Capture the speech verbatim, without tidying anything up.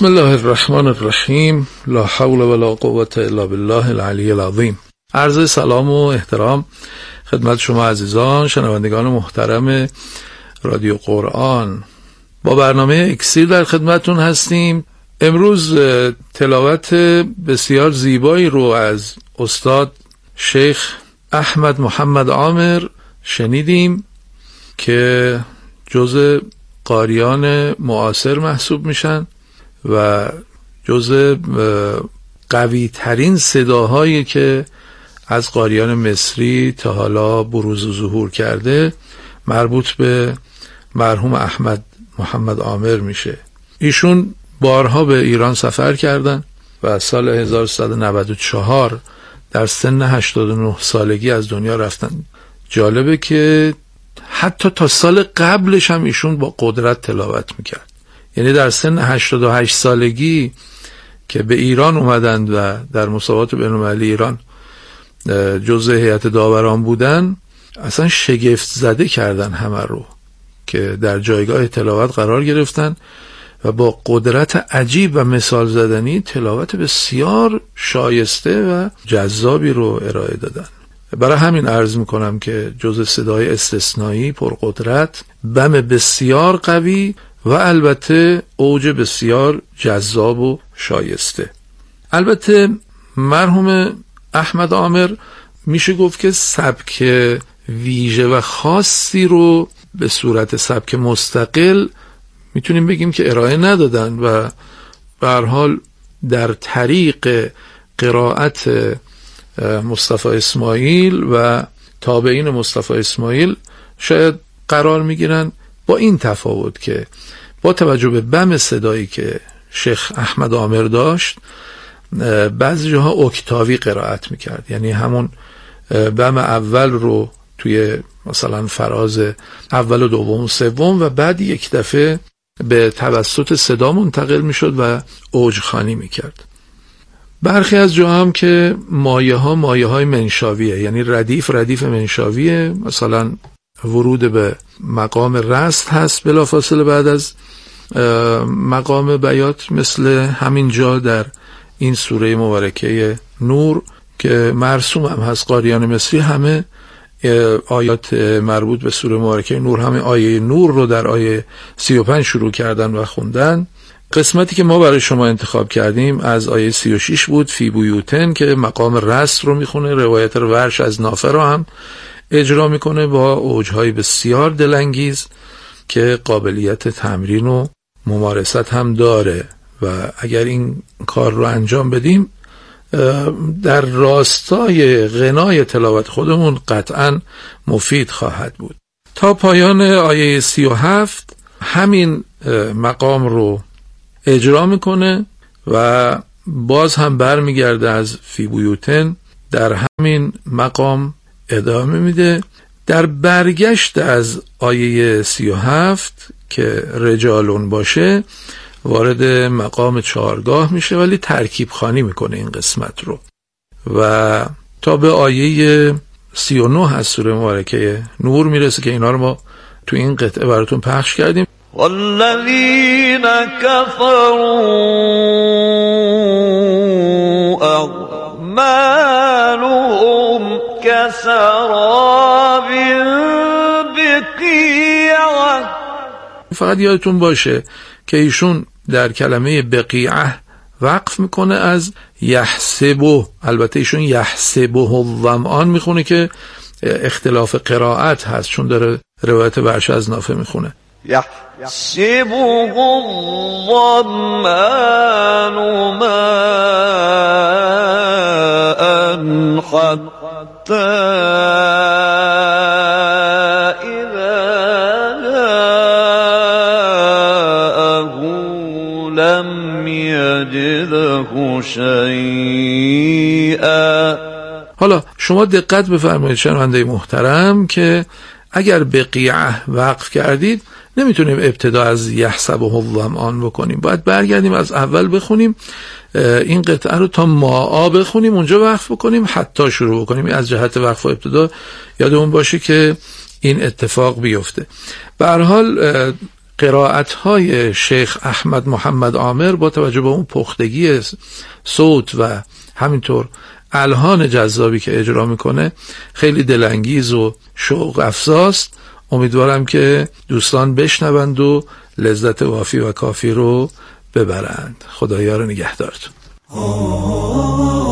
بسم الله الرحمن الرحیم. لا حول ولا قوة الا بالله العلی العظیم. عرض سلام و احترام خدمت شما عزیزان شنوندگان محترم رادیو قرآن. با برنامه اکسیر در خدمتون هستیم. امروز تلاوت بسیار زیبایی رو از استاد شیخ احمد محمد عامر شنیدیم که جزء قاریان معاصر محسوب میشن و جزء قوی ترین صداهایی که از قاریان مصری تا حالا بروز و ظهور کرده مربوط به مرحوم احمد محمد عامر میشه. ایشون بارها به ایران سفر کردن و سال هزار و سیصد و نود و چهار در سن هشتاد و نه سالگی از دنیا رفتن. جالبه که حتی تا سال قبلش هم ایشون با قدرت تلاوت میکرد. یعنی در سن هشتاد و هشت سالگی که به ایران اومدند و در مسابقات بین‌المللی ایران جزء هیئت داوران بودن، اصلا شگفت زده کردن همه رو که در جایگاه تلاوت قرار گرفتن و با قدرت عجیب و مثال زدنی تلاوت بسیار شایسته و جذابی رو ارائه دادن. برای همین عرض میکنم که جزء صدای استثنایی پرقدرت، بم بسیار قوی و البته اوج بسیار جذاب و شایسته. البته مرحوم احمد عامر میشه گفت که سبک ویژه و خاصی رو به صورت سبک مستقل میتونیم بگیم که ارائه ندادن و به هر حال در طریق قرائت مصطفی اسماعیل و تابعین مصطفی اسماعیل شاید قرار میگیرن، با این تفاوت که با توجه به بم صدایی که شیخ احمد عامر داشت بعضی جاها اکتاوی قرائت میکرد، یعنی همون بم اول رو توی مثلا فراز اول و دوم و سوم و بعد یک دفعه به توسط صدا منتقل میشد و اوج خوانی میکرد. برخی از جاها هم که مایه ها مایه های منشاویه، یعنی ردیف ردیف منشاویه، مثلا ورود به مقام رست هست بلافاصله بعد از مقام بیات، مثل همین جا در این سوره مبارکه نور که مرسوم هم هست. قاریان مصری همه آیات مربوط به سوره مبارکه نور، همه آیه نور رو در آیه سی و پنج شروع کردن و خوندن. قسمتی که ما برای شما انتخاب کردیم از آیه سی و شش بود، فی بیوتن، که مقام رست رو میخونه. روایت ورش از نافع رو هم اجرا میکنه با اوجهای بسیار دلانگیز که قابلیت تمرین و ممارست هم داره و اگر این کار رو انجام بدیم در راستای غنای تلاوت خودمون قطعا مفید خواهد بود. تا پایان آیه سی و هفت همین مقام رو اجرا میکنه و باز هم برمیگرده از فی بیوتن، در همین مقام ادامه میده. در برگشت از آیه سی و هفت که رجالون باشه وارد مقام چهارگاه میشه، ولی ترکیب خوانی میکنه این قسمت رو و تا به آیه سی و نه از سوره مبارکه نور میرسه که اینا رو ما تو این قطعه براتون پخش کردیم. والذین کفروا اعمالهم كسراب بقیعة. فقط یادتون باشه که ایشون در کلمه بقیعه وقف میکنه از یحسبه. البته ایشون یحسبه الظمآن میخونه که اختلاف قرائت هست، چون داره روایت ورش از نافع میخونه. یحسبه الظمآن ماء حتی شیئا. حالا شما دقت بفرمایید شنونده محترم که اگر بقیعه وقف کردید نمیتونیم ابتدا از یحسبه الظمآن بکنیم، باید برگردیم از اول بخونیم این قطعه رو تا ما بخونیم، اونجا وقف بکنیم حتی شروع بکنیم. از جهت وقف و ابتدا یادمون باشه که این اتفاق بیفته. به هر حال قرائت‌های شیخ احمد محمد عامر با توجه به اون پختگی صوت و همینطور الحان جذابی که اجرا میکنه خیلی دلانگیز و شوق افزاست. امیدوارم که دوستان بشنوند و لذت وافی و کافی رو ببرند. خدایا رو نگهدارتون.